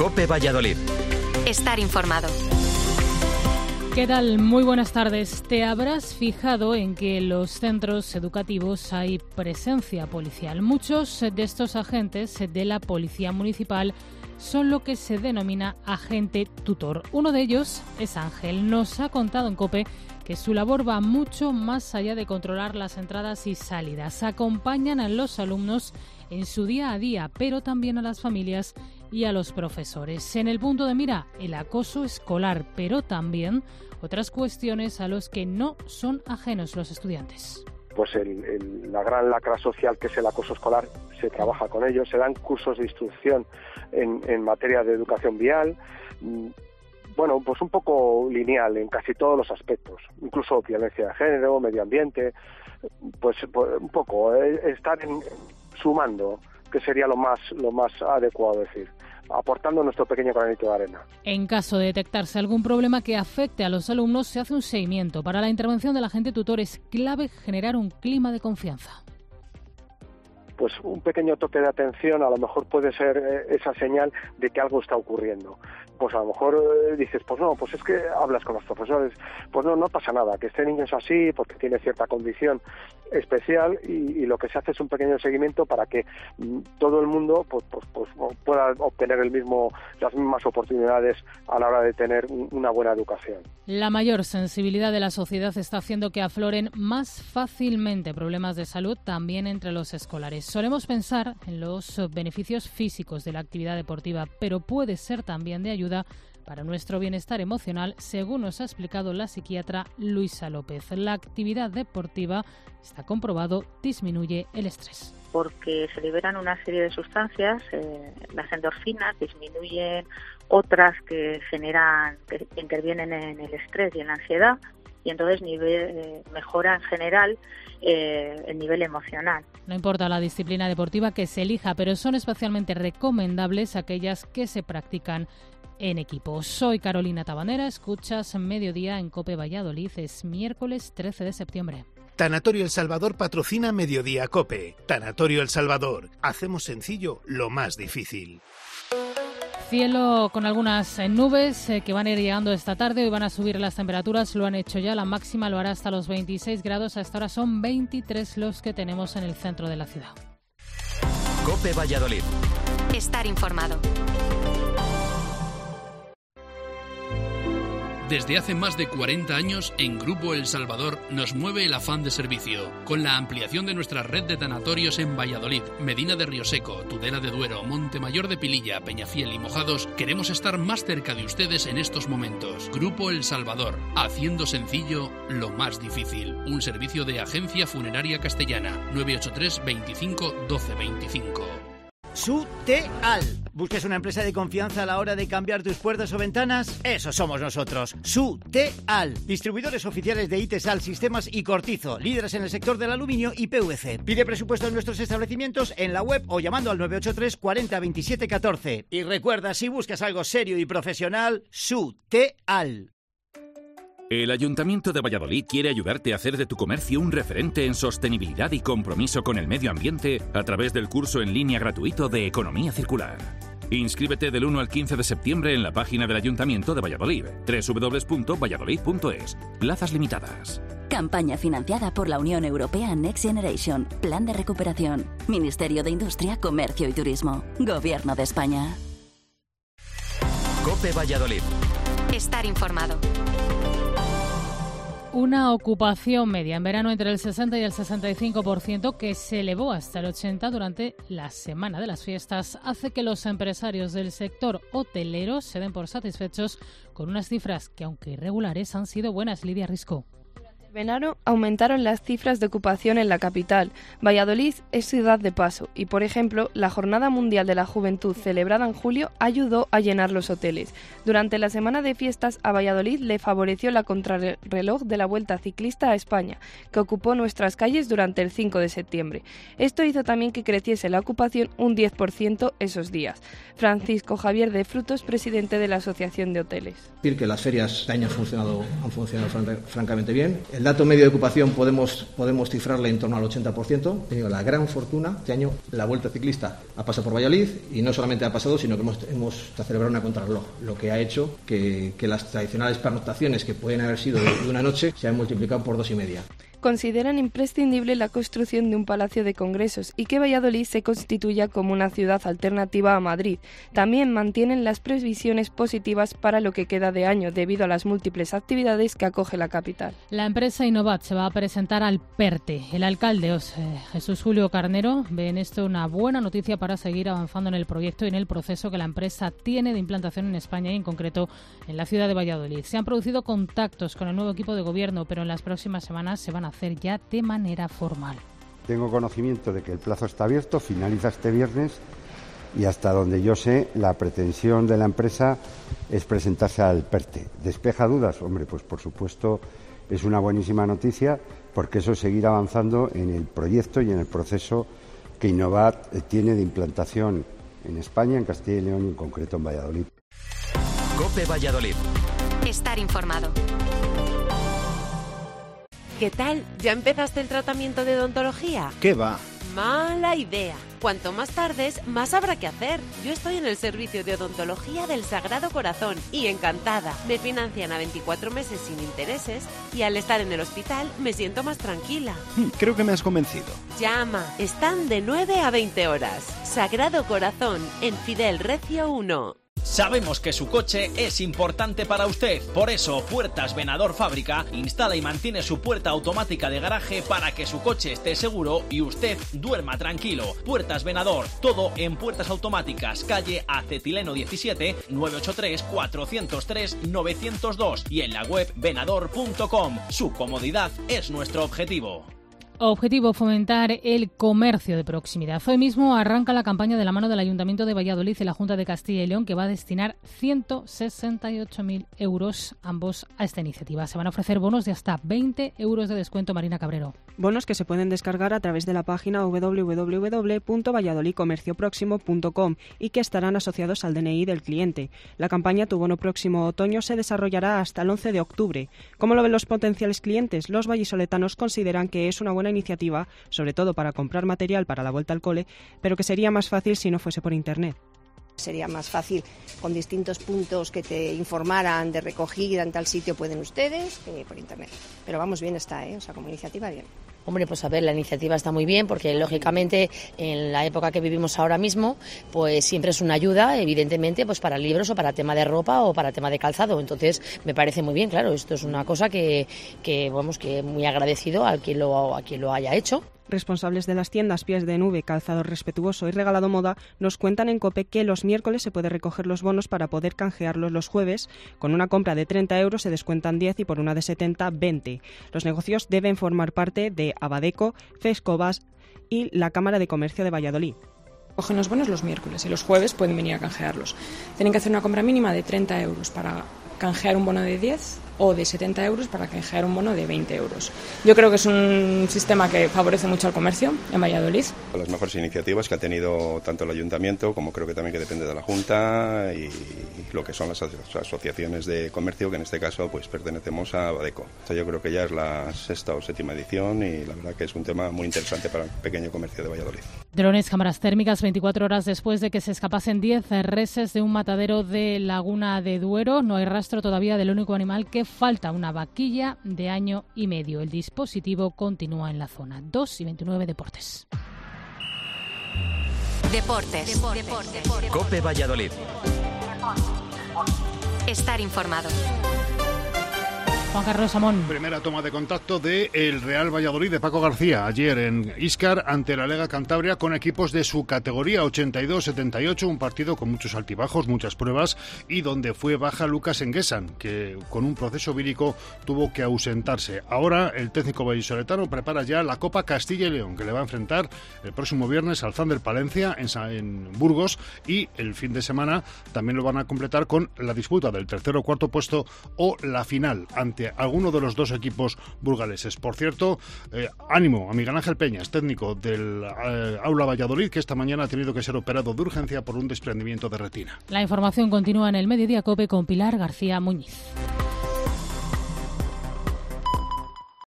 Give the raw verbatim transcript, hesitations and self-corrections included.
COPE Valladolid. Estar informado. ¿Qué tal? Muy buenas tardes. Te habrás fijado en que en los centros educativos hay presencia policial. Muchos de estos agentes de la Policía Municipal son lo que se denomina agente tutor. Uno de ellos es Ángel. Nos ha contado en COPE que su labor va mucho más allá de controlar las entradas y salidas. Acompañan a los alumnos en su día a día, pero también a las familias y a los profesores. En el punto de mira, el acoso escolar, pero también otras cuestiones a los que no son ajenos los estudiantes. Pues el, el, la gran lacra social que es el acoso escolar, se trabaja con ellos, se dan cursos de instrucción en, en materia de educación vial, bueno, pues un poco lineal en casi todos los aspectos, incluso violencia de género, medio ambiente, pues, pues un poco, eh, estar en, sumando, que sería lo más, lo más adecuado decir, aportando nuestro pequeño granito de arena. En caso de detectarse algún problema que afecte a los alumnos, se hace un seguimiento. Para la intervención del agente tutor es clave generar un clima de confianza. Pues un pequeño toque de atención a lo mejor puede ser eh, esa señal de que algo está ocurriendo. Pues a lo mejor eh, dices, pues no, pues es que hablas con los profesores, pues no, no pasa nada, que este niño es así porque tiene cierta condición especial y, y lo que se hace es un pequeño seguimiento para que mm, todo el mundo pues, pues, pues pueda obtener el mismo, las mismas oportunidades a la hora de tener un, una buena educación. La mayor sensibilidad de la sociedad está haciendo que afloren más fácilmente problemas de salud también entre los escolares. Solemos pensar en los beneficios físicos de la actividad deportiva, pero puede ser también de ayuda para nuestro bienestar emocional, según nos ha explicado la psiquiatra Luisa López. La actividad deportiva, está comprobado, disminuye el estrés. Porque se liberan una serie de sustancias, eh, las endorfinas, disminuyen otras que generan, que intervienen en el estrés y en la ansiedad, y entonces nivel, eh, mejora en general eh, el nivel emocional. No importa la disciplina deportiva que se elija, pero son especialmente recomendables aquellas que se practican en equipo. Soy Carolina Tabanera, escuchas Mediodía en COPE Valladolid, es miércoles trece de septiembre. Tanatorio El Salvador patrocina Mediodía COPE. Tanatorio El Salvador, hacemos sencillo lo más difícil. Cielo con algunas nubes eh, que van a ir llegando esta tarde. Hoy van a subir las temperaturas, lo han hecho ya. La máxima lo hará hasta los veintiséis grados. A esta hora son veintitrés los que tenemos en el centro de la ciudad. COPE Valladolid. Estar informado. Desde hace más de cuarenta años, en Grupo El Salvador nos mueve el afán de servicio. Con la ampliación de nuestra red de tanatorios en Valladolid, Medina de Rioseco, Tudela de Duero, Montemayor de Pililla, Peñafiel y Mojados, queremos estar más cerca de ustedes en estos momentos. Grupo El Salvador, haciendo sencillo lo más difícil. Un servicio de Agencia Funeraria Castellana. nueve ocho tres, veinticinco, doce veinticinco. Suteal. ¿Buscas una empresa de confianza a la hora de cambiar tus puertas o ventanas? Eso somos nosotros. Suteal. Distribuidores oficiales de Itesal, Sistemas y Cortizo. Líderes en el sector del aluminio y P V C. Pide presupuesto en nuestros establecimientos en la web o llamando al nueve ocho tres, cuarenta, veintisiete, catorce. Y recuerda, si buscas algo serio y profesional, Suteal. El Ayuntamiento de Valladolid quiere ayudarte a hacer de tu comercio un referente en sostenibilidad y compromiso con el medio ambiente a través del curso en línea gratuito de Economía Circular. Inscríbete del uno al quince de septiembre en la página del Ayuntamiento de Valladolid, doble u doble u doble u punto valladolid punto es. Plazas limitadas. Campaña financiada por la Unión Europea Next Generation. Plan de recuperación. Ministerio de Industria, Comercio y Turismo. Gobierno de España. COPE Valladolid. Estar informado. Una ocupación media en verano entre el sesenta y el sesenta y cinco por ciento que se elevó hasta el ochenta por ciento durante la semana de las fiestas hace que los empresarios del sector hotelero se den por satisfechos con unas cifras que, aunque irregulares, han sido buenas. Lidia Risco. verano aumentaron las cifras de ocupación en la capital. Valladolid es ciudad de paso y, por ejemplo, la Jornada Mundial de la Juventud celebrada en julio ayudó a llenar los hoteles. Durante la semana de fiestas a Valladolid le favoreció la contrarreloj de la Vuelta Ciclista a España, que ocupó nuestras calles durante el cinco de septiembre. Esto hizo también que creciese la ocupación un diez por ciento esos días. Francisco Javier de Frutos, presidente de la Asociación de Hoteles. Decir que las ferias este año han funcionado, han funcionado francamente bien. El dato medio de ocupación podemos, podemos cifrarle en torno al ochenta por ciento. He tenido la gran fortuna, este año la Vuelta Ciclista ha pasado por Valladolid y no solamente ha pasado, sino que hemos, hemos celebrado una contrarreloj, lo que ha hecho que, que las tradicionales pernoctaciones que pueden haber sido de, de una noche se han multiplicado por dos y media. Consideran imprescindible la construcción de un palacio de congresos y que Valladolid se constituya como una ciudad alternativa a Madrid. También mantienen las previsiones positivas para lo que queda de año debido a las múltiples actividades que acoge la capital. La empresa Innovat se va a presentar al PERTE. El alcalde eh, Jesús Julio Carnero ve en esto una buena noticia para seguir avanzando en el proyecto y en el proceso que la empresa tiene de implantación en España y en concreto en la ciudad de Valladolid. Se han producido contactos con el nuevo equipo de gobierno, pero en las próximas semanas se van a hacer ya de manera formal. Tengo conocimiento de que el plazo está abierto, finaliza este viernes y hasta donde yo sé la pretensión de la empresa es presentarse al PERTE. ¿Despeja dudas? Hombre, pues por supuesto es una buenísima noticia porque eso es seguir avanzando en el proyecto y en el proceso que Innovat tiene de implantación en España, en Castilla y León y en concreto en Valladolid. COPE Valladolid. Estar informado. ¿Qué tal? ¿Ya empezaste el tratamiento de odontología? ¿Qué va? Mala idea. Cuanto más tardes, más habrá que hacer. Yo estoy en el servicio de odontología del Sagrado Corazón y encantada. Me financian a veinticuatro meses sin intereses y al estar en el hospital me siento más tranquila. Creo que me has convencido. Llama. Están de nueve a veinte horas. Sagrado Corazón, en Fidel Recio uno. Sabemos que su coche es importante para usted, por eso Puertas Venador Fábrica instala y mantiene su puerta automática de garaje para que su coche esté seguro y usted duerma tranquilo. Puertas Venador, todo en puertas automáticas, calle Acetileno diecisiete, nueve ocho tres, cuatro cero tres, nueve cero dos y en la web venador punto com. Su comodidad es nuestro objetivo. Objetivo: fomentar el comercio de proximidad. Hoy mismo arranca la campaña de la mano del Ayuntamiento de Valladolid y la Junta de Castilla y León, que va a destinar ciento sesenta y ocho mil euros ambos a esta iniciativa. Se van a ofrecer bonos de hasta veinte euros de descuento. Marina Cabrero. Bonos que se pueden descargar a través de la página doble u doble u doble u punto valladolid comercio próximo punto com y que estarán asociados al D N I del cliente. La campaña Tu Bono Próximo Otoño se desarrollará hasta el once de octubre. ¿Cómo lo ven los potenciales clientes? Los vallisoletanos consideran que es una buena iniciativa, sobre todo para comprar material para la vuelta al cole, pero que sería más fácil si no fuese por Internet. Sería más fácil con distintos puntos que te informaran de recogida en tal sitio pueden ustedes que por Internet. Pero vamos, bien está, ¿eh? O sea, como iniciativa, bien. Hombre, pues a ver, la iniciativa está muy bien porque lógicamente en la época que vivimos ahora mismo, pues siempre es una ayuda, evidentemente, pues para libros o para tema de ropa o para tema de calzado. Entonces, me parece muy bien, claro, esto es una cosa que, que vamos, que muy agradecido a quien lo, a quien lo haya hecho. Responsables de las tiendas Pies de Nube, Calzado Respetuoso y Regalado Moda nos cuentan en COPE que los miércoles se puede recoger los bonos para poder canjearlos los jueves. Con una compra de treinta euros se descuentan diez y por una de setenta, veinte. Los negocios deben formar parte de Abadeco, Fescobas y la Cámara de Comercio de Valladolid. Cogen los bonos los miércoles y los jueves pueden venir a canjearlos. Tienen que hacer una compra mínima de treinta euros para canjear un bono de diez o de setenta euros para canjear un bono de veinte euros. Yo creo que es un sistema que favorece mucho al comercio en Valladolid. Las mejores iniciativas que ha tenido tanto el Ayuntamiento como creo que también que depende de la Junta y lo que son las asociaciones de comercio, que en este caso pues pertenecemos a Abadeco. Yo creo que ya es la sexta o séptima edición y la verdad que es un tema muy interesante para el pequeño comercio de Valladolid. Drones, cámaras térmicas, veinticuatro horas después de que se escapasen diez reses de un matadero de Laguna de Duero. No hay rastro todavía del único animal que falta, una vaquilla de año y medio. El dispositivo continúa en la zona. dos y veintinueve, deportes. Deportes. Deportes. Deportes. COPE Valladolid. Estar informado. Juan Carlos Amón. Primera toma de contacto de el Real Valladolid de Paco García ayer en Íscar ante la Lega Cantabria con equipos de su categoría ochenta y dos setenta y ocho, un partido con muchos altibajos, muchas pruebas y donde fue baja Lucas Enguesan, que con un proceso vírico tuvo que ausentarse. Ahora el técnico vallisoletano prepara ya la Copa Castilla y León, que le va a enfrentar el próximo viernes al Zander Palencia en, en Burgos, y el fin de semana también lo van a completar con la disputa del tercer o cuarto puesto o la final ante alguno de los dos equipos burgaleses. Por cierto, eh, ánimo a Miguel Ángel Peñas, técnico del eh, Aula Valladolid, que esta mañana ha tenido que ser operado de urgencia por un desprendimiento de retina. La información continúa en el Mediodía COPE con Pilar García Muñiz.